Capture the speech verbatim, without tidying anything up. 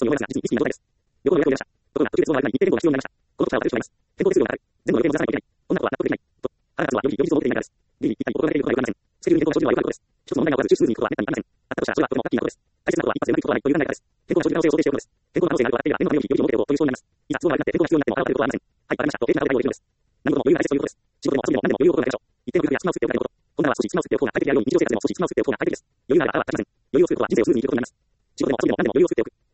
思いますが、実に意識には状態です。旅行の予約を入れました。ところが、特別の場合に一定程度の必要になりました。この特徴は私としてはあります。変更手数料が高い。全部の予定を出さないといけない。こんなことは納得できない。と。原田さんはより、より実を持っていないからです。D、一体大人ができることはよくありません。スケジュール変更の症状はよくあることです。一つの問題が起こらず、中枢数に行くことは滅多にありません。あったとしたら、それはとてもラッキーなことです。大切なことは一発でうまくいくことはないという考え方です。変更が生じる可能性を想定していることです。変更の可能性があるとは、天のよりより持っているというそうになります。いざ、都合が悪くなって変更が必要になってもあなたはることはありません。はい、わかりました。と、丁寧なお答えをできるのです。何事も余裕が大切ということです。仕事でも遊びでも何でも余裕を心がけましょう。一定の工夫や隙間を作っておくなどこと。こんなのは少し隙間を作っておく方が快適であるように、日常生活でも少し隙間を作っておく方が快適です。余裕があればあなたは楽です。余裕を作ることは人生をスムーズにいくことになります。仕事でも遊びでも何でも余裕を作っておく。